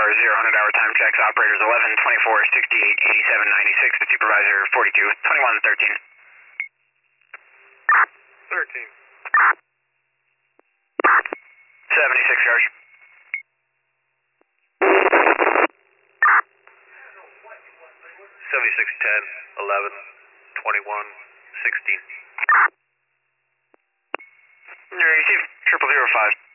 tower, 0, 100 hour time checks, operators 11, 24, 68, 87, 96, the supervisor 42, 21, 13. 13. 76 charge. 76, 10, 11, 21, 16. You received 0005.